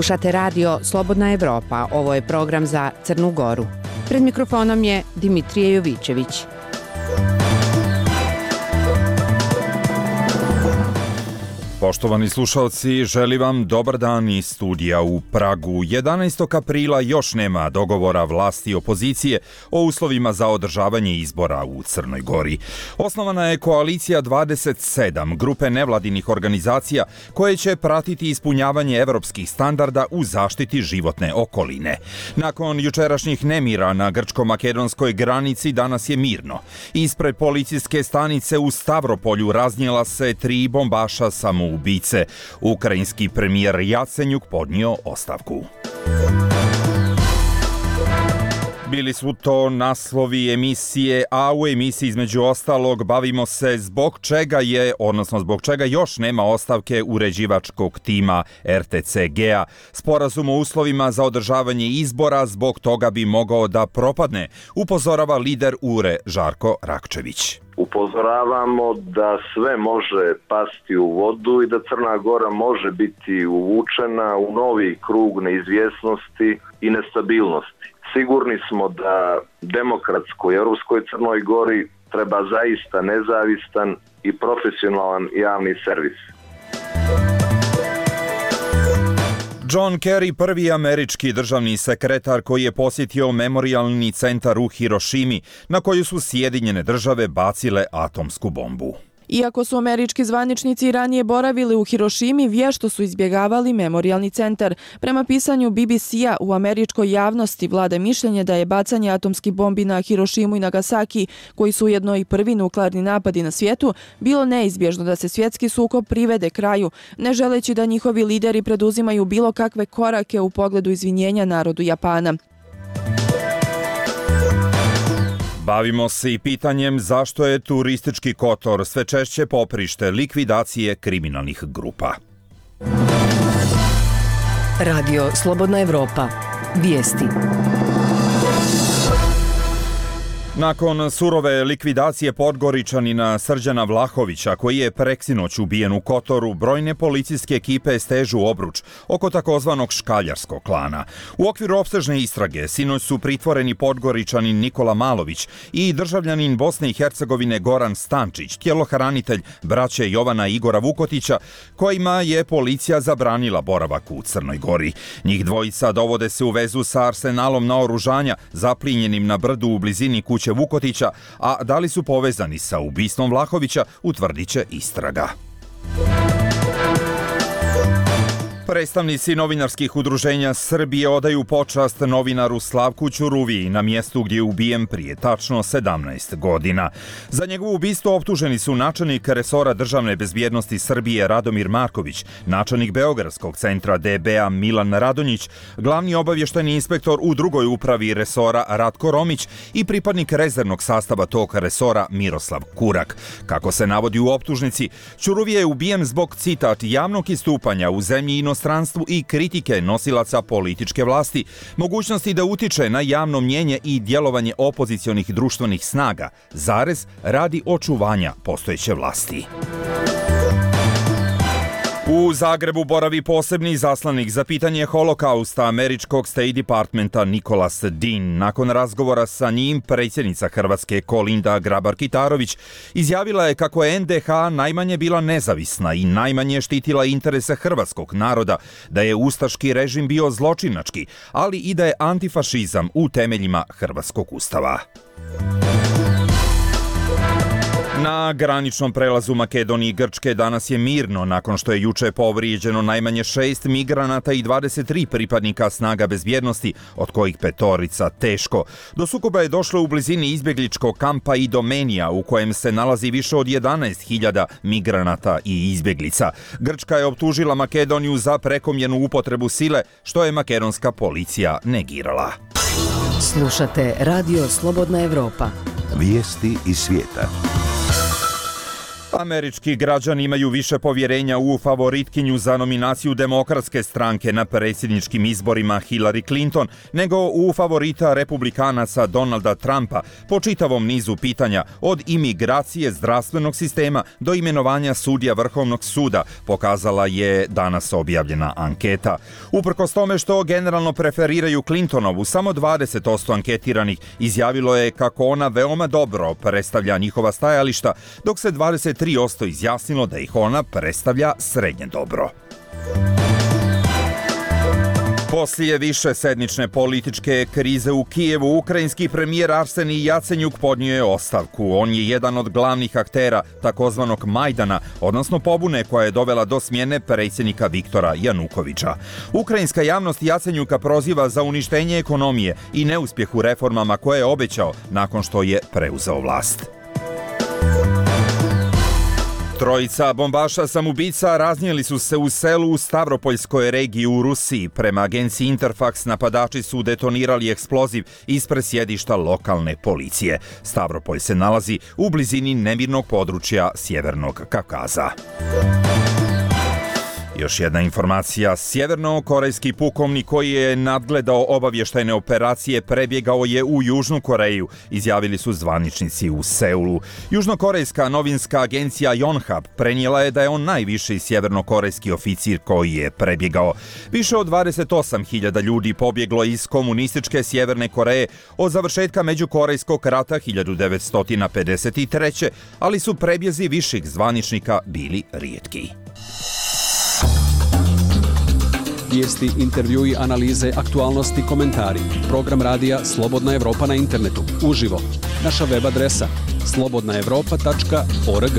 Slušate radio Slobodna Evropa, ovo je program za Crnu Goru. Pred mikrofonom je Dimitrije Jovićević. Poštovani slušalci, želim vam dobar dan iz studija u Pragu. 11. aprila još nema dogovora vlasti i opozicije o uslovima za održavanje izbora u Crnoj Gori. Osnovana je koalicija 27 grupe nevladinih organizacija koje će pratiti ispunjavanje evropskih standarda u zaštiti životne okoline. Nakon jučerašnjih nemira na grčko-makedonskoj granici danas je mirno. Ispred policijske stanice u Stavropolju raznijela se 3 bombaša samoubice. Ukrajinski premijer Jacenjuk podnio ostavku. Bili su to naslovi emisije, a u emisiji između ostalog bavimo se zbog čega još nema ostavke uređivačkog tima RTCG-a. Sporazum o uslovima za održavanje izbora zbog toga bi mogao da propadne, upozorava lider URE Žarko Rakčević. Upozoravamo da sve može pasti u vodu i da Crna Gora može biti uvučena u novi krug neizvjesnosti i nestabilnosti. Sigurni smo da demokratskoj europskoj Crnoj Gori treba zaista nezavistan i profesionalan javni servis. John Kerry, prvi američki državni sekretar koji je posjetio memorijalni centar u Hirošimi, na koju su Sjedinjene države bacile atomsku bombu. Iako su američki zvaničnici ranije boravili u Hirošimi, vješto su izbjegavali memorijalni centar. Prema pisanju BBC-a, u američkoj javnosti vlada mišljenje da je bacanje atomskih bombi na Hirošimu i Nagasaki, koji su ujedno i prvi nuklearni napadi na svijetu, bilo neizbježno da se svjetski sukob privede kraju, ne želeći da njihovi lideri preduzimaju bilo kakve korake u pogledu izvinjenja narodu Japana. Bavimo se i pitanjem zašto je turistički Kotor sve češće poprište likvidacije kriminalnih grupa. Radio Slobodna Evropa. Vijesti. Nakon surove likvidacije Podgoričanina Srđana Vlahovića, koji je preksinoć ubijen u Kotoru, brojne policijske ekipe stežu obruč oko takozvanog škaljarskog klana. U okviru opsežne istrage sinoć su pritvoreni Podgoričanin Nikola Malović i državljanin Bosne i Hercegovine Goran Stančić, tjelohranitelj braće Jovana i Igora Vukotića, kojima je policija zabranila boravak u Crnoj Gori. Njih dvojica dovode se u vezu sa arsenalom naoružanja zaplijenjenim na brdu u blizini kuće Vukotića, a da li su povezani sa ubistvom Vlahovića, utvrdit će istraga. Predstavnici novinarskih udruženja Srbije odaju počast novinaru Slavku Ćuruviji na mjestu gdje je ubijen prije tačno 17 godina. Za njegovo ubistvo optuženi su načelnik resora državne bezbjednosti Srbije Radomir Marković, načelnik Beogradskog centra DB-a Milan Radonjić, glavni obavještajni inspektor u drugoj upravi resora Ratko Romić i pripadnik rezervnog sastava tog resora Miroslav Kurak. Kako se navodi u optužnici, Ćuruvija je ubijen zbog, citat, javnog istupanja u zemlji i inostranstvu i kritike nosilaca političke vlasti, mogućnosti da utiče na javno mnjenje i djelovanje opozicionih društvenih snaga, radi očuvanja postojeće vlasti. U Zagrebu boravi posebni izaslanik za pitanje holokausta američkog State Departmenta Nicholas Dean. Nakon razgovora sa njim, predsjednica Hrvatske Kolinda Grabar-Kitarović izjavila je kako je NDH najmanje bila nezavisna i najmanje štitila interese hrvatskog naroda, da je ustaški režim bio zločinački, ali i da je antifašizam u temeljima hrvatskog ustava. Na graničnom prelazu Makedonije i Grčke danas je mirno nakon što je juče povrijeđeno najmanje 6 migranata i 23 pripadnika snaga bezbjednosti, od kojih 5 teško. Do sukoba je došlo u blizini izbjegličkog kampa Idomenija, u kojem se nalazi više od 11.000 migranata i izbjeglica. Grčka je optužila Makedoniju za prekomjernu upotrebu sile, što je makedonska policija negirala. Slušate Radio Slobodna Evropa. Vijesti iz svijeta. Američki građani imaju više povjerenja u favoritkinju za nominaciju Demokratske stranke na predsjedničkim izborima Hillary Clinton nego u favorita republikanaca Donalda Trumpa po čitavom nizu pitanja od imigracije, zdravstvenog sistema do imenovanja sudija Vrhovnog suda, pokazala je danas objavljena anketa. Uprkos tome što generalno preferiraju Clintonovu, samo 20% anketiranih izjavilo je kako ona veoma dobro predstavlja njihova stajališta, dok se 23% izjasnilo da ih ona predstavlja srednje dobro. Poslije višesedmične političke krize u Kijevu, ukrajinski premijer Arsenij Jacenjuk podnio je ostavku. On je jedan od glavnih aktera takozvanog Majdana, odnosno pobune koja je dovela do smjene predsjednika Viktora Janukovića. Ukrajinska javnost Jacenjuka proziva za uništenje ekonomije i neuspjeh u reformama koje je obećao nakon što je preuzeo vlast. Trojica bombaša samoubica raznijeli su se u selu u Stavropoljskoj regiji u Rusiji. Prema agenciji Interfax napadači su detonirali eksploziv ispred sjedišta lokalne policije. Stavropolj se nalazi u blizini nemirnog područja Sjevernog Kavkaza. Još jedna informacija. Sjevernokorejski pukovnik koji je nadgledao obavještajne operacije prebjegao je u Južnu Koreju, izjavili su zvaničnici u Seulu. Južnokorejska novinska agencija Yonhap prenijela je da je on najviši sjevernokorejski oficir koji je prebjegao. Više od 28.000 ljudi pobjeglo iz komunističke Sjeverne Koreje od završetka Međukorejskog rata 1953. ali su prebjezi viših zvaničnika bili rijetki. Vijesti, intervjui, analize, aktualnosti, komentari. Program radija Slobodna Evropa na internetu. Uživo. Naša web adresa slobodnaevropa.org.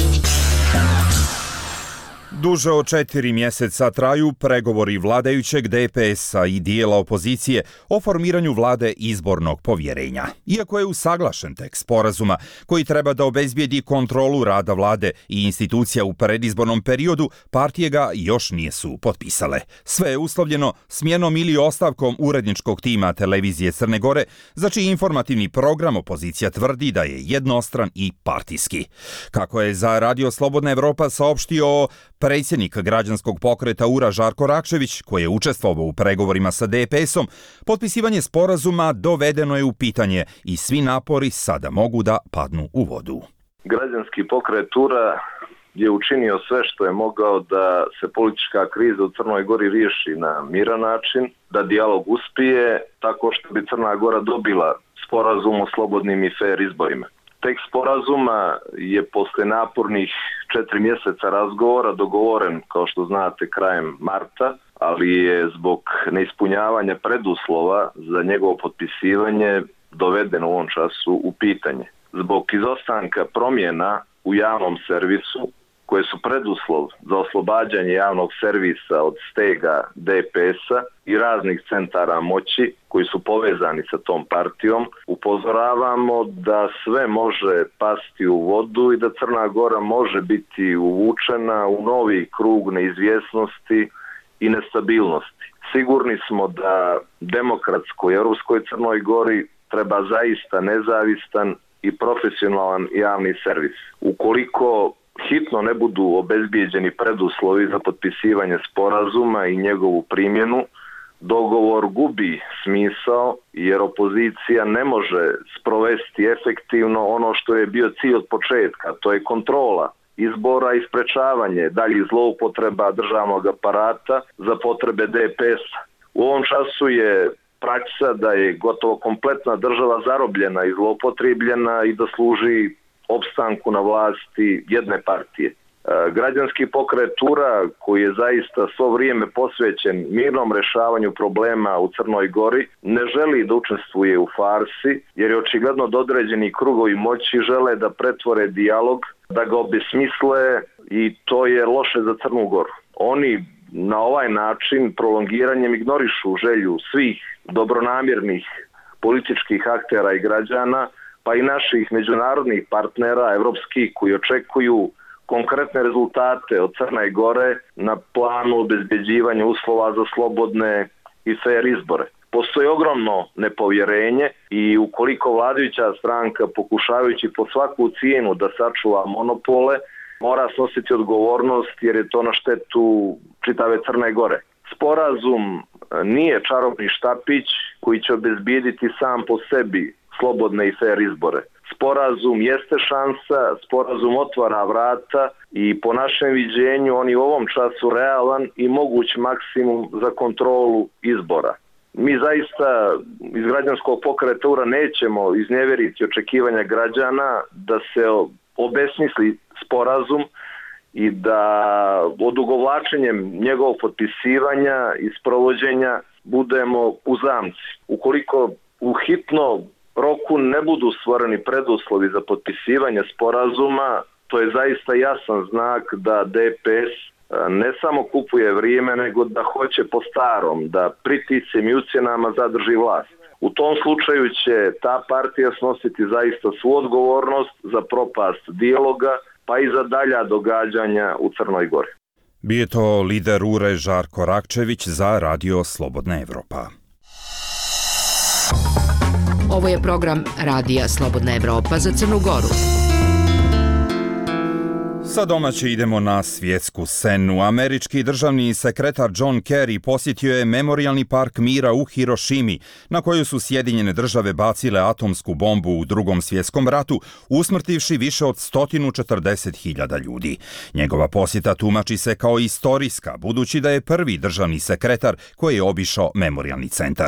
Duže od 4 mjeseca traju pregovori vladajućeg DPS-a i dijela opozicije o formiranju vlade izbornog povjerenja. Iako je usaglašen tekst sporazuma koji treba da obezbijedi kontrolu rada vlade i institucija u predizbornom periodu, partije ga još nisu potpisale. Sve je uslovljeno smjenom ili ostavkom uredničkog tima televizije Crne Gore, za čiji informativni program opozicija tvrdi da je jednostran i partijski. Kako je za Radio Slobodna Evropa saopštio predsjednik građanskog pokreta URA Žarko Rakšević, koji je učestvovao u pregovorima sa DPS-om, potpisivanje sporazuma dovedeno je u pitanje i svi napori sada mogu da padnu u vodu. Građanski pokret URA je učinio sve što je mogao da se politička kriza u Crnoj Gori riješi na miran način, da dijalog uspije tako što bi Crna Gora dobila sporazum o slobodnim i fair izborima. Tekst sporazuma je posle napornih 4 mjeseca razgovora dogovoren, kao što znate, krajem marta, ali je zbog neispunjavanja preduslova za njegovo potpisivanje dovedeno u ovom času u pitanje. Zbog izostanka promjena u javnom servisu, koje su preduslov za oslobađanje javnog servisa od stega DPS-a i raznih centara moći koji su povezani sa tom partijom, upozoravamo da sve može pasti u vodu i da Crna Gora može biti uvučena u novi krug neizvjesnosti i nestabilnosti. Sigurni smo da demokratskoj europskoj Crnoj Gori treba zaista nezavistan i profesionalan javni servis. Ukoliko hitno ne budu obezbijeđeni preduslovi za potpisivanje sporazuma i njegovu primjenu, dogovor gubi smisao jer opozicija ne može sprovesti efektivno ono što je bio cilj od početka, to je kontrola izbora i sprečavanje daljih zloupotreba državnog aparata za potrebe DPS-a. U ovom času je praksa da je gotovo kompletna država zarobljena i zloupotrebljena i da služi opstanku na vlasti jedne partije. Građanski pokret URA, koji je zaista svo vrijeme posvećen mirnom rješavanju problema u Crnoj Gori, ne želi da učestvuje u farsi, jer je očigledno da određeni krugovi moći žele da pretvore dijalog, da ga obesmisle i to je loše za Crnu Goru. Oni na ovaj način prolongiranjem ignorišu želju svih dobronamjernih političkih aktera i građana, pa i naših međunarodnih partnera evropskih koji očekuju konkretne rezultate od Crne Gore na planu obezbeđivanja uslova za slobodne i fair izbore. Postoji ogromno nepovjerenje i ukoliko vladajuća stranka, pokušavajući po svaku cijenu da sačuva monopole, mora snositi odgovornost jer je to na štetu čitave Crne Gore. Sporazum nije čarobni štapić koji će obezbijediti sam po sebi slobodne i fer izbore. Sporazum jeste šansa, sporazum otvara vrata i po našem viđenju on je u ovom času realan i moguć maksimum za kontrolu izbora. Mi zaista iz građanskog pokreta URA nećemo iznevjeriti očekivanja građana da se obesmisli sporazum i da odugovlačenjem njegovog potpisivanja i sprovođenja budemo u zamci. Ukoliko u hitno roku ne budu stvoreni preduslovi za potpisivanje sporazuma, to je zaista jasan znak da DPS ne samo kupuje vrijeme, nego da hoće po starom, da pritiscem i ucjenama zadrži vlast. U tom slučaju će ta partija snositi zaista svu odgovornost za propast dijaloga, pa i za dalja događanja u Crnoj Gori. Bio je to lider URE Žarko Rakčević za Radio Slobodna Evropa. Ovo je program Radija Slobodna Evropa za Crnu Goru. Sa domaće idemo na svjetsku scenu. Američki državni sekretar John Kerry posjetio je Memorijalni park mira u Hirošimi, na koju su Sjedinjene države bacile atomsku bombu u Drugom svjetskom ratu, usmrtivši više od 140.000 ljudi. Njegova posjeta tumači se kao istorijska, budući da je prvi državni sekretar koji je obišao Memorijalni centar.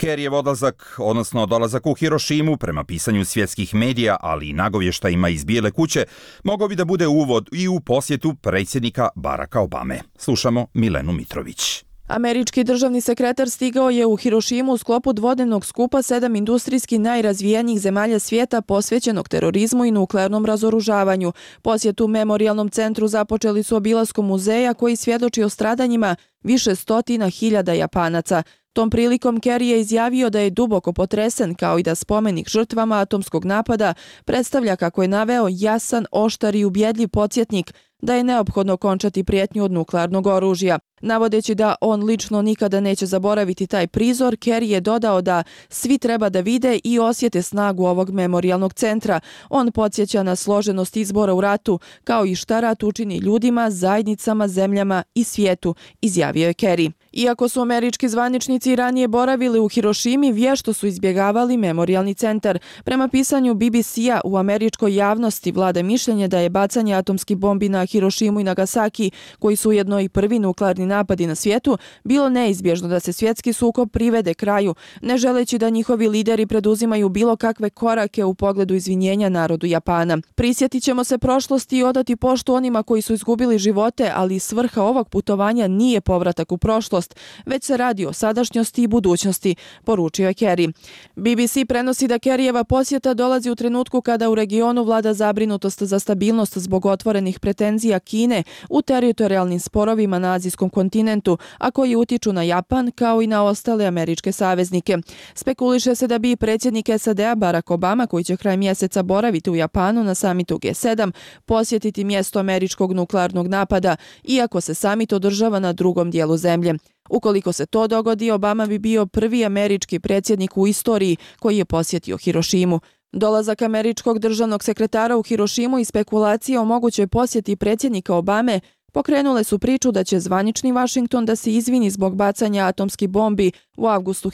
Kerryjev dolazak u Hirošimu, prema pisanju svjetskih medija, ali i nagovještajima iz Bijele kuće, mogao bi da bude uvod i u posjetu predsjednika Baracka Obame. Slušamo Milenu Mitrović. Američki državni sekretar stigao je u Hirošimu u sklopu dvodnevnog skupa 7 industrijski najrazvijenijih zemalja svijeta posvećenog terorizmu i nuklearnom razoružavanju. Posjet u Memorijalnom centru započeli su obilaskom muzeja koji svjedoči o stradanjima više stotina hiljada Japanaca. Tom prilikom Kerry je izjavio da je duboko potresen, kao i da spomenik žrtvama atomskog napada predstavlja, kako je naveo, jasan, oštar i ubjedljiv podsjetnik da je neophodno končati prijetnju od nuklearnog oružja. Navodeći da on lično nikada neće zaboraviti taj prizor, Kerry je dodao da svi treba da vide i osjete snagu ovog memorijalnog centra. On podsjeća na složenost izbora u ratu, kao i šta rat učini ljudima, zajednicama, zemljama i svijetu, izjavio je Kerry. Iako su američki zvaničnici ranije boravili u Hirošimi, vješto su izbjegavali memorijalni centar. Prema pisanju BBC-a, u američkoj javnosti vlada mišljenje da je bacanje atomskih bombi na Hirošimu i Nagasaki, koji su ujedno i prvi nuklearni napadi na svijetu, bilo neizbježno da se svjetski sukob privede kraju, ne želeći da njihovi lideri preduzimaju bilo kakve korake u pogledu izvinjenja narodu Japana. Prisjetit ćemo se prošlosti i odati poštu onima koji su izgubili živote, ali svrha ovog putovanja nije povratak u prošlost, već se radi o sadašnjosti i budućnosti, poručio je Kerry. BBC prenosi da Kerryjeva posjeta dolazi u trenutku kada u regionu vlada zabrinutost za stabilnost zbog otvorenih pretenzija Kine u teritorijalnim sporovima na azijskom kontinentu, a koji utiču na Japan kao i na ostale američke saveznike. Spekuliše se da bi predsjednik SAD-a Barack Obama, koji će kraj mjeseca boraviti u Japanu na samitu G7, posjetiti mjesto američkog nuklearnog napada, iako se samit održava na drugom dijelu zemlje. Ukoliko se to dogodi, Obama bi bio prvi američki predsjednik u istoriji koji je posjetio Hirošimu. Dolazak američkog državnog sekretara u Hirošimu i spekulacije o mogućoj posjeti predsjednika Obame pokrenule su priču da će zvanični Washington da se izvini zbog bacanja atomskih bombi u avgustu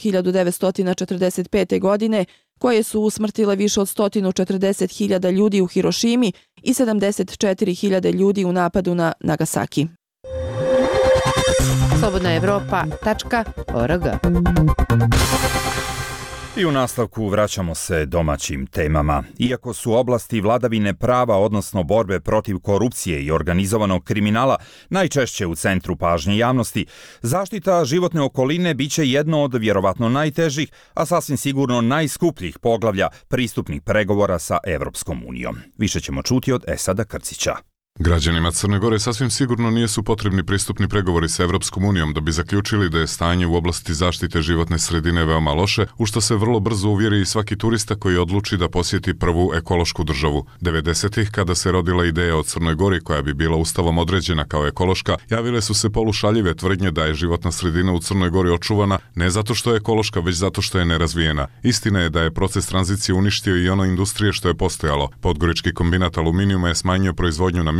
1945. godine, koje su usmrtile više od 140.000 ljudi u Hirošimi i 74.000 ljudi u napadu na Nagasaki. slobodnaevropa.org. I u nastavku vraćamo se domaćim temama. Iako su oblasti vladavine prava, odnosno borbe protiv korupcije i organizovanog kriminala, najčešće u centru pažnje javnosti, zaštita životne okoline biće jedno od vjerovatno najtežih, a sasvim sigurno najskupljih poglavlja pristupnih pregovora sa Evropskom unijom. Više ćemo čuti od Esada Krcića. Građanima Crne Gore sasvim sigurno nisu potrebni pristupni pregovori sa Evropskom unijom da bi zaključili da je stanje u oblasti zaštite životne sredine veoma loše, u što se vrlo brzo uvjeri i svaki turista koji odluči da posjeti prvu ekološku državu. 90-ih, kada se rodila ideja o Crnoj Gori koja bi bila ustavom određena kao ekološka, javile su se polušaljive tvrdnje da je životna sredina u Crnoj Gori očuvana ne zato što je ekološka, već zato što je nerazvijena. Istina je da je proces tranzicije uništio i ono industrije što je postojalo. Podgorički kombinat aluminijuma je smanjio proizvodnju na minimum,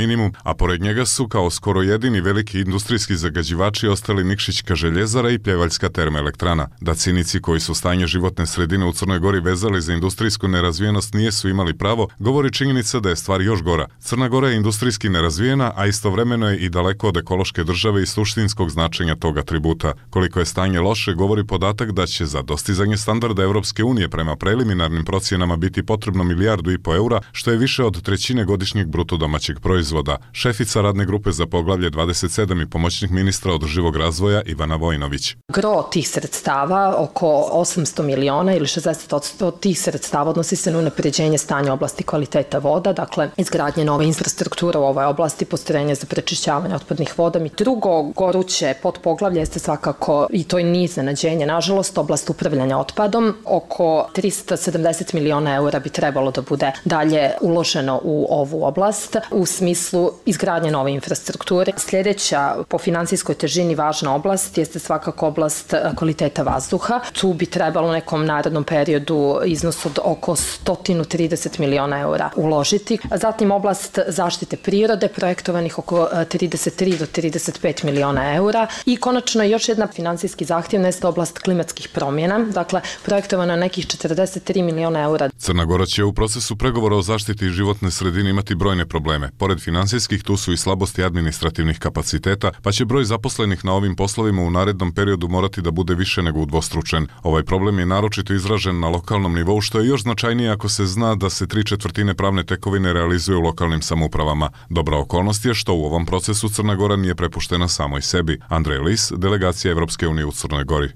minimum, a pored njega su kao skoro jedini veliki industrijski zagađivači ostali Nikšićka željezara i Pljevaljska termoelektrana. Da cinici koji su stanje životne sredine u Crnoj Gori vezali za industrijsku nerazvijenost nijesu imali pravo, govori činjenica da je stvar još gora. Crna Gora je industrijski nerazvijena, a istovremeno je i daleko od ekološke države i suštinskog značenja tog atributa. Koliko je stanje loše, govori podatak da će za dostizanje standarda Evropske unije prema preliminarnim procjenama biti potrebno 1,5 milijardu eura, što je više od trećine godišnjeg bruto domaćeg proizvoda. Šefica radne grupe za poglavlje 27 i pomoćnik ministra održivog razvoja Ivana Vojnović. Gro tih sredstava, oko 800 miliona ili 60% tih sredstava odnosi se na unapređenje stanja oblasti kvaliteta voda, dakle izgradnje nove infrastrukture u ovoj oblasti, postrojenja za prečišćavanje otpadnih voda. I drugo goruće podpoglavlje jeste svakako, i to je niz iznenađenja, nažalost, oblast upravljanja otpadom. Oko 370 miliona eura bi trebalo da bude dalje uloženo u ovu oblast u smislu izgradnje nove infrastrukture. Sljedeća po finansijskoj težini važna oblast jeste svakako oblast kvaliteta vazduha. Tu bi trebalo u nekom narednom periodu iznos od oko 130 miliona eura uložiti. Zatim oblast zaštite prirode, projektovanih oko 33 do 35 miliona eura. I konačno još jedna finansijski zahtjevna jeste oblast klimatskih promjena, dakle projektovana nekih 43 miliona eura. Crna Gora će u procesu pregovora o zaštiti životne sredine imati brojne probleme. Pored finansijskih, tu su i slabosti administrativnih kapaciteta, pa će broj zaposlenih na ovim poslovima u narednom periodu morati da bude više nego udvostručen. Ovaj problem je naročito izražen na lokalnom nivou, što je još značajnije ako se zna da se 3/4 pravne tekovine realizuje u lokalnim samoupravama. Dobra okolnost je što u ovom procesu Crna Gora nije prepuštena samoj sebi. Andrej Lis, delegacija Evropske unije u Crnoj Gori.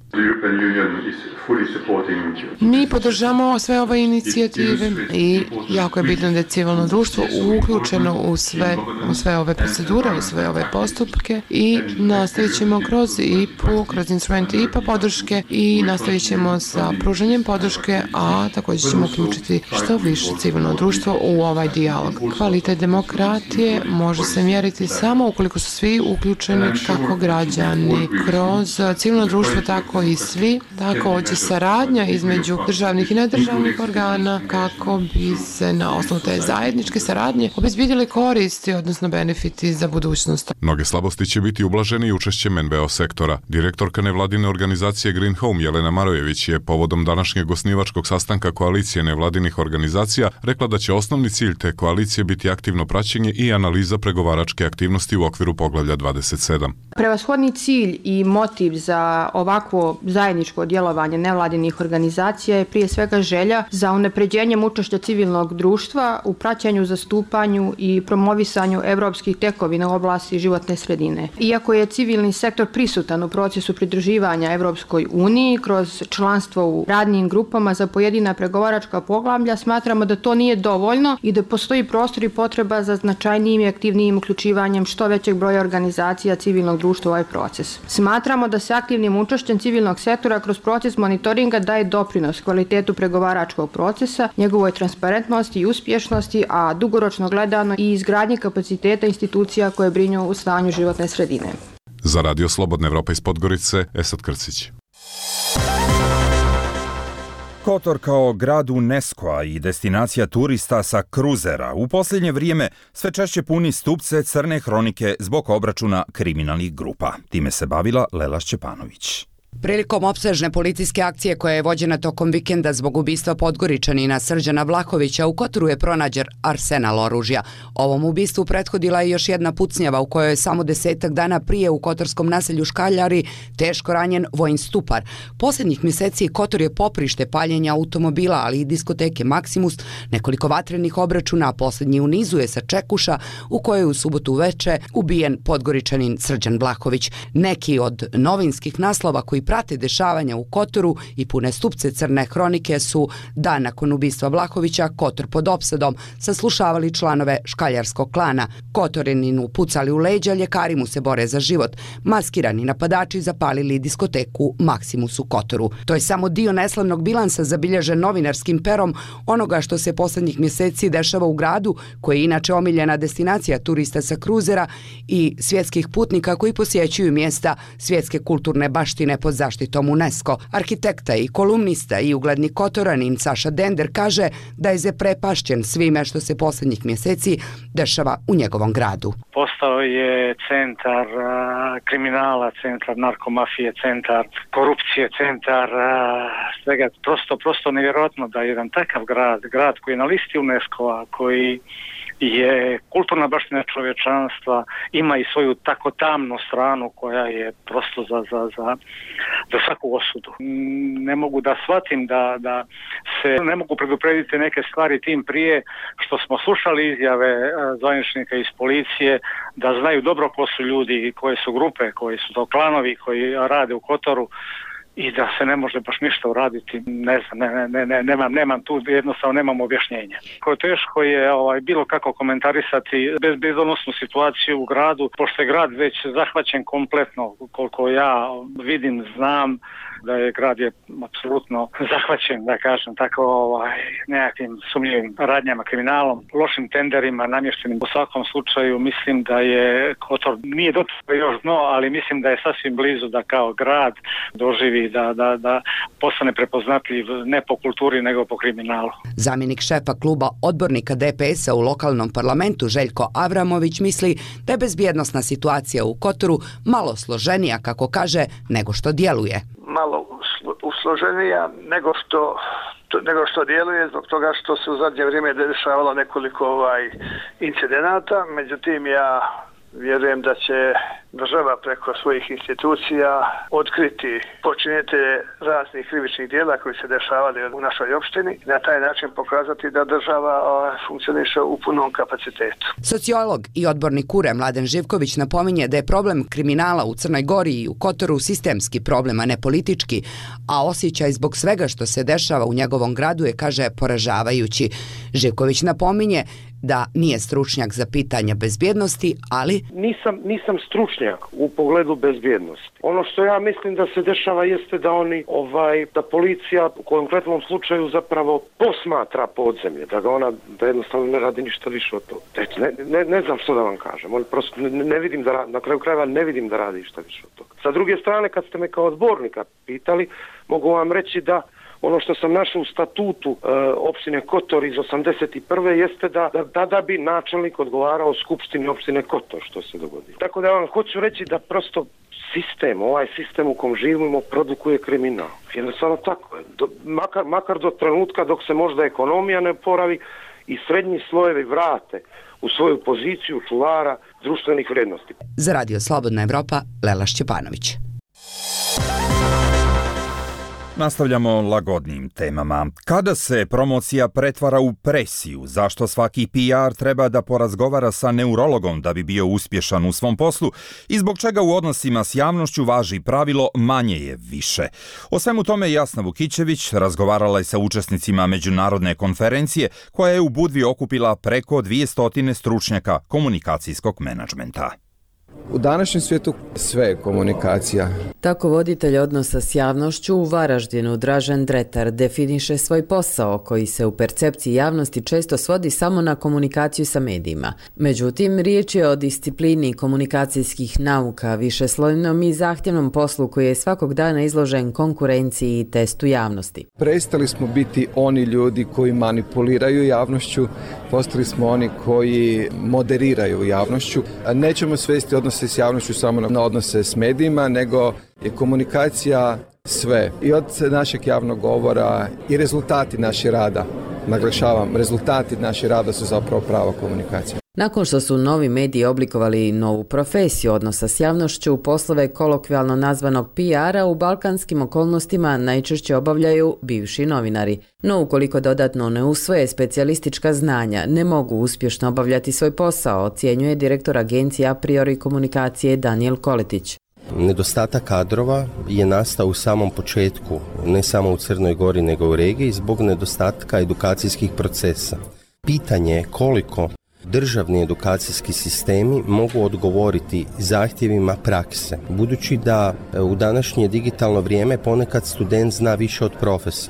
Mi podržamo sve ove inicijative i jako je bitno da je civilno društvo uključeno u sve ove procedure, u sve ove postupke i nastavit ćemo kroz IPA, kroz instrumente IPA podrške i nastavit ćemo sa pružanjem podrške, a također ćemo uključiti što više civilno društvo u ovaj dijalog. Kvalitet demokratije može se mjeriti samo ukoliko su svi uključeni, kako građani, kroz civilno društvo, tako i svi, također saradnja između državnih i nedržavnih organa kako bi se na osnovu te zajedničke saradnje obezbjedili koristi, odnosno benefiti za budućnost. Mnoge slabosti će biti ublaženi i učešćem NVO sektora. Direktorka nevladine organizacije Green Home Jelena Marojević je povodom današnjeg osnivačkog sastanka koalicije nevladinih organizacija rekla da će osnovni cilj te koalicije biti aktivno praćenje i analiza pregovaračke aktivnosti u okviru poglavlja 27. Prevashodni cilj i motiv za ovakvo zajedničko djelovanje nevladinih organizacija je prije svega želja za unapređenjem učešća civilnog društva u praćenju, zastupanju i promovisanju evropskih tekovina u oblasti životne sredine. Iako je civilni sektor prisutan u procesu pridruživanja Evropskoj uniji kroz članstvo u radnim grupama za pojedina pregovaračka poglavlja, smatramo da to nije dovoljno i da postoji prostor i potreba za značajnijim i aktivnijim uključivanjem što većeg broja organizacija civilnog društva u ovaj proces. Smatramo da se aktivnim učešćem civilnog sektora kroz proces monitoringa daje doprinos kvalitetu pregovaračkog procesa, njegovoj transparentnosti i uspješnosti, a dugoročno gledano i izgradnji kapaciteta institucija koje brinu u stanju životne sredine. Za Radio Slobodna Evropa iz Podgorice, Esad Krcić. Kotor kao grad UNESCO-a i destinacija turista sa kruzera u posljednje vrijeme sve češće puni stupce crne hronike zbog obračuna kriminalnih grupa. Time se bavila Lela Šćepanović. Prilikom opsežne policijske akcije koja je vođena tokom vikenda zbog ubistva Podgoričanina Srđana Vlahovića u Kotoru je pronađen arsenal oružja. Ovom ubistvu prethodila je još jedna pucnjava u kojoj je samo 10 dana prije u kotorskom naselju Škaljari teško ranjen Vojin Stupar. Posljednjih mjeseci Kotor je poprište paljenja automobila, ali i diskoteke Maksimus, nekoliko vatrenih obračuna, a posljednji u nizu je sa Čekuša u kojoj je u subotu uveče ubijen Podgoričanin Srđan Vlahović. Neki od novinskih naslova koji prate dešavanja u Kotoru i pune stupce crne hronike su dan nakon ubistva Vlahovića Kotor pod opsadom saslušavali članove škaljarskog klana. Kotorininu pucali u leđa, ljekari mu se bore za život. Maskirani napadači zapalili diskoteku Maksimus u Kotoru. To je samo dio neslavnog bilansa zabilježen novinarskim perom onoga što se posljednjih mjeseci dešava u gradu, koji je inače omiljena destinacija turista sa kruzera i svjetskih putnika koji posjećuju mjesta svjetske kulturne baštine po pod zaštitom UNESCO. Arhitekta i kolumnista i ugledni Kotoranin Saša Dender kaže da je zaprepašćen svime što se posljednjih mjeseci dešava u njegovom gradu. Postao je centar kriminala, centar narkomafije, centar korupcije, centar svega. Prosto nevjerojatno da jedan takav grad koji je na listi UNESCO-a, koji je kulturna baština čovječanstva, ima i svoju tako tamnu stranu koja je prosto za svaku osudu. Ne mogu da shvatim da se ne mogu preduprediti neke stvari tim prije što smo slušali izjave zvaničnika iz policije da znaju dobro ko su ljudi, koje su grupe, koji su to klanovi koji rade u Kotoru i da se ne može baš ništa uraditi. Ne znam, nemam tu, jednostavno nemam objašnjenja. Teško je bilo kako komentarisati bezbednosnu situaciju u gradu, pošto je grad već zahvaćen kompletno, koliko ja vidim, znam da je grad apsolutno zahvaćen, da kažem tako, nekakvim sumnjivim radnjama, kriminalom, lošim tenderima, namještenim. U svakom slučaju mislim da je Kotor, nije dotakao još dno, ali mislim da je sasvim blizu da kao grad doživi da postane prepoznatljiv ne po kulturi nego po kriminalu. Zamjenik šefa kluba odbornika DPS-a u lokalnom parlamentu Željko Avramović misli da je bezbjednosna situacija u Kotoru malo složenija, kako kaže, nego što djeluje. Malo usloženija nego što djeluje zbog toga što se u zadnje vrijeme dešavalo nekoliko incidenata. Međutim, ja vjerujem da će država preko svojih institucija otkriti počinitelje raznih krivičnih djela koji se dešavali u našoj opštini i na taj način pokazati da država funkcioniše u punom kapacitetu. Sociolog i odbornik URE Mladen Živković napominje da je problem kriminala u Crnoj Gori i u Kotoru sistemski problem, a ne politički, a osjećaj zbog svega što se dešava u njegovom gradu je, kaže, poražavajući. Živković napominje da nije stručnjak za pitanja bezbjednosti, ali nisam stručnjak u pogledu bezbjednosti. Ono što ja mislim da se dešava jeste da da policija u konkretnom slučaju zapravo posmatra podzemlje, da jednostavno ne radi ništa više od toga. Ne znam što da vam kažem, prosto ne vidim na kraju krajeva ne vidim da radi ništa više od toga. Sa druge strane, kad ste me kao odbornika pitali, mogu vam reći da ono što sam našao u statutu opštine Kotor iz 81. jeste da bi načelnik odgovarao Skupštini opštine Kotor što se dogodi. Tako da vam hoću reći da prosto ovaj sistem u kom živimo produkuje kriminal. Jednostavno tako je. Makar do trenutka dok se možda ekonomija ne oporavi i srednji slojevi vrate u svoju poziciju čuvara društvenih vrijednosti. Za Radio Slobodna Evropa, Lela Šćepanović. Nastavljamo lagodnim temama. Kada se promocija pretvara u presiju, zašto svaki PR treba da porazgovara sa neurologom da bi bio uspješan u svom poslu i zbog čega u odnosima s javnošću važi pravilo manje je više. O svemu tome Jasna Vukićević razgovarala je sa učesnicima međunarodne konferencije koja je u Budvi okupila preko 200 stručnjaka komunikacijskog menadžmenta. U današnjem svijetu sve je komunikacija. Tako voditelj odnosa s javnošću u Varaždinu Dražen Dretar definiše svoj posao koji se u percepciji javnosti često svodi samo na komunikaciju sa medijima. Međutim, riječ je o disciplini komunikacijskih nauka, višeslojnom i zahtjevnom poslu koji je svakog dana izložen konkurenciji i testu javnosti. Prestali smo biti oni ljudi koji manipuliraju javnošću, postali smo oni koji moderiraju javnošću. Nećemo svesti odnose s javnošću samo na odnose s medijima, nego je komunikacija sve. I od našeg javnog govora i rezultati našeg rada, naglašavam, rezultati našeg rada su zapravo prava komunikacija. Nakon što su novi mediji oblikovali novu profesiju odnosa s javnošću, poslove kolokvijalno nazvanog PR-a u balkanskim okolnostima najčešće obavljaju bivši novinari. No ukoliko dodatno ne usvoje specijalistička znanja, ne mogu uspješno obavljati svoj posao, ocjenjuje direktor agencije A priori komunikacije Danijel Koletić. Nedostatak kadrova je nastao u samom početku, ne samo u Crnoj Gori nego u regiji, zbog nedostatka edukacijskih procesa. Pitanje je koliko državni edukacijski sistemi mogu odgovoriti zahtjevima prakse. Budući da u današnje digitalno vrijeme ponekad student zna više od profesora.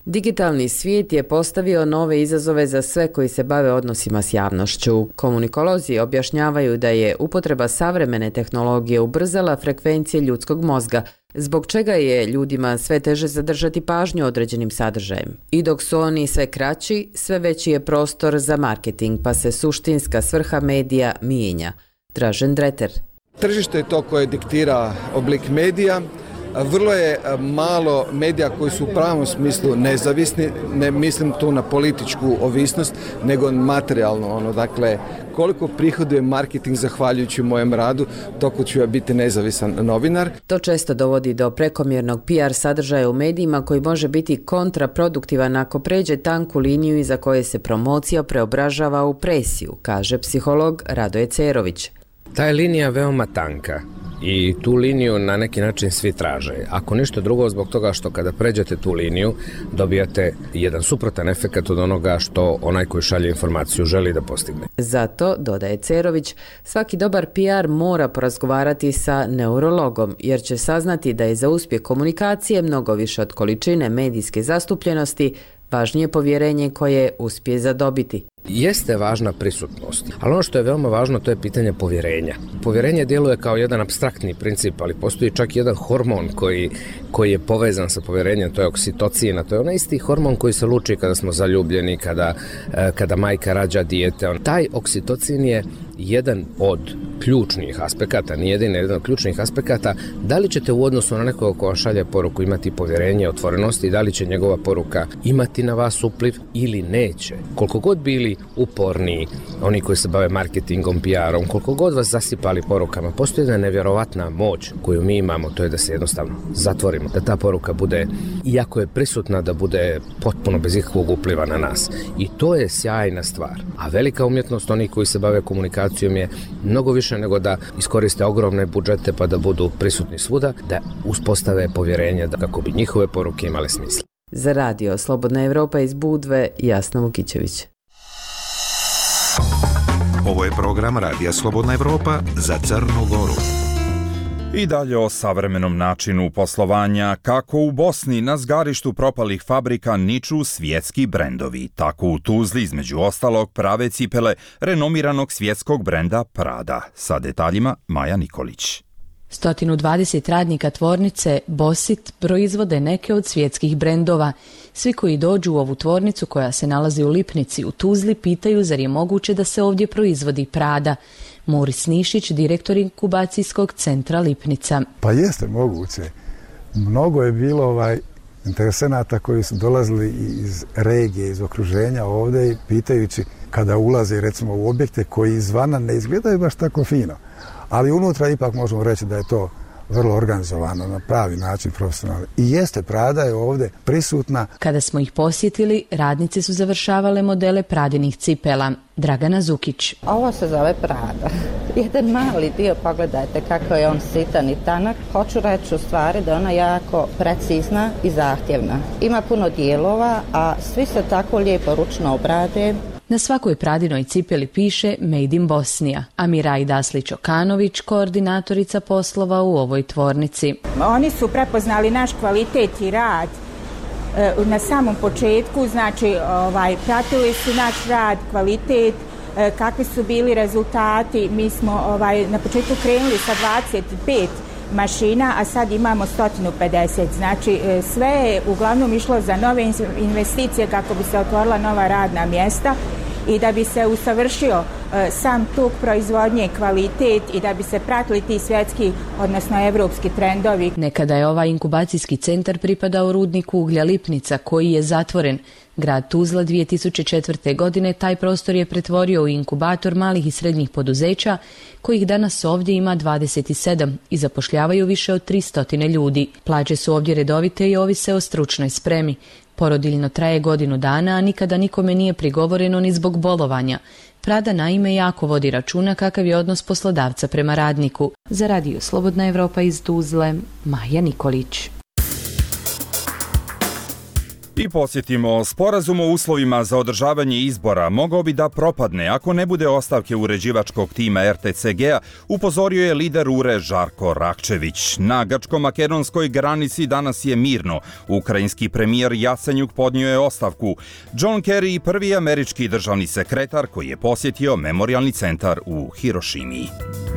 Digitalni svijet je postavio nove izazove za sve koji se bave odnosima s javnošću. Komunikolozi objašnjavaju da je upotreba savremene tehnologije ubrzala frekvencije ljudskog mozga, zbog čega je ljudima sve teže zadržati pažnju određenim sadržajem. I dok su oni sve kraći, sve veći je prostor za marketing, pa se suštinska svrha medija mijenja. Dražen Dreter. Tržište je to koje diktira oblik medija. Vrlo je malo medija koji su u pravom smislu nezavisni, ne mislim tu na političku ovisnost, nego materijalno. Dakle, koliko prihoduje marketing zahvaljujući mojem radu, toliko ću ja biti nezavisan novinar. To često dovodi do prekomjernog PR sadržaja u medijima koji može biti kontraproduktivan ako pređe tanku liniju iza koje se promocija preobražava u presiju, kaže psiholog Radoje Cerović. Ta je linija veoma tanka i tu liniju na neki način svi traže. Ako ništa drugo, zbog toga što kada pređete tu liniju dobijate jedan suprotan efekt od onoga što onaj koji šalje informaciju želi da postigne. Zato, dodaje Cerović, svaki dobar PR mora porazgovarati sa neurologom, jer će saznati da je za uspjeh komunikacije mnogo više od količine medijske zastupljenosti važnije povjerenje koje uspije zadobiti. Jeste važna prisutnost, ali ono što je veoma važno to je pitanje povjerenja. Povjerenje djeluje kao jedan apstraktni princip, ali postoji čak jedan hormon koji je povezan sa povjerenjem, to je oksitocin, to je onaj isti hormon koji se luči kada smo zaljubljeni, kada majka rađa dijete. Taj oksitocin je jedan od ključnih aspekata, nije jedan od ključnih aspekata, da li ćete u odnosu na nekoga ko vam šalje poruku imati povjerenje, otvorenost i da li će njegova poruka imati na vas upliv ili neće. Koliko god bili uporni, oni koji se bave marketingom, PR-om, koliko god vas zasipali porukama, postoji jedna nevjerovatna moć koju mi imamo, to je da se jednostavno zatvorimo, da ta poruka bude, iako je prisutna, da bude potpuno bez ikakvog upliva na nas. I to je sjajna stvar. A velika umjetnost onih koji se bave komunikacijom je mnogo više nego da iskoriste ogromne budžete pa da budu prisutni svuda, da uspostave povjerenje da kako bi njihove poruke imale smisla. Za radio Slobodna Evropa iz Budve, Jasna Vukićević. Ovo je program Radija Slobodna Evropa za Crnu Goru. I dalje o savremenom načinu poslovanja, kako u Bosni na zgarištu propalih fabrika niču svjetski brendovi. Tako u Tuzli, između ostalog, prave cipele renomiranog svjetskog brenda Prada. Sa detaljima Maja Nikolić. 120 radnika tvornice Bosit proizvode neke od svjetskih brendova. Svi koji dođu u ovu tvornicu koja se nalazi u Lipnici u Tuzli pitaju zar je moguće da se ovdje proizvodi Prada. Moris Nišić, direktor inkubacijskog centra Lipnica. Pa jeste moguće. Mnogo je bilo interesenata koji su dolazili iz regije, iz okruženja ovdje i pitajući kada ulaze recimo u objekte koji izvana ne izgledaju baš tako fino. Ali unutra ipak možemo reći da je to vrlo organizovano, na pravi način, profesionalno. I jeste, Prada je ovdje prisutna. Kada smo ih posjetili, radnice su završavale modele Pradinih cipela. Dragana Zukić. Ovo se zove Prada. Jedan mali dio, pogledajte kako je on sitan i tanak. Hoću reći u stvari da je ona jako precizna i zahtjevna. Ima puno dijelova, a svi se tako lijepo ručno obrade. Na svakoj Pradinoj cipeli piše Made in Bosnia, a Miraj Daslić-Okanović, koordinatorica poslova u ovoj tvornici. Oni su prepoznali naš kvalitet i rad na samom početku, znači pratili su naš rad, kvalitet, kakvi su bili rezultati. Mi smo na početku krenuli sa 25 mašina, a sad imamo 150. Znači sve je uglavnom išlo za nove investicije kako bi se otvorila nova radna mjesta i da bi se usavršio sam tok proizvodnje, kvalitet i da bi se pratili ti svjetski, odnosno evropski trendovi. Nekada je ovaj inkubacijski centar pripadao rudniku uglja Lipnica koji je zatvoren. Grad Tuzla 2004. godine taj prostor je pretvorio u inkubator malih i srednjih poduzeća, kojih danas ovdje ima 27 i zapošljavaju više od 300 ljudi. Plaće su ovdje redovite i ovise o stručnoj spremi. Porodiljno traje godinu dana, a nikada nikome nije prigovoreno ni zbog bolovanja. Prada naime jako vodi računa kakav je odnos poslodavca prema radniku. Za radio Slobodna Evropa iz Tuzle, Maja Nikolić. I posjetimo, sporazum o uslovima za održavanje izbora mogao bi da propadne ako ne bude ostavke uređivačkog tima RTCG-a, upozorio je lider URE Žarko Rakčević. Na grčko-makedonskoj granici danas je mirno. Ukrajinski premijer Jasenjuk podnio je ostavku. John Kerry, prvi američki državni sekretar koji je posjetio memorialni centar u Hirošimi.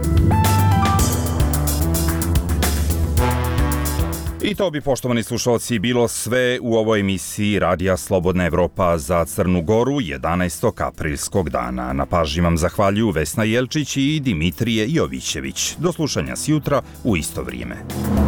I to bi, poštovani slušalci, bilo sve u ovoj emisiji Radija Slobodna Evropa za Crnu Goru 11. aprilskog dana. Na pažnji vam zahvaljuju Vesna Jelčić i Dimitrije Jovićević. Do slušanja sjutra u isto vrijeme.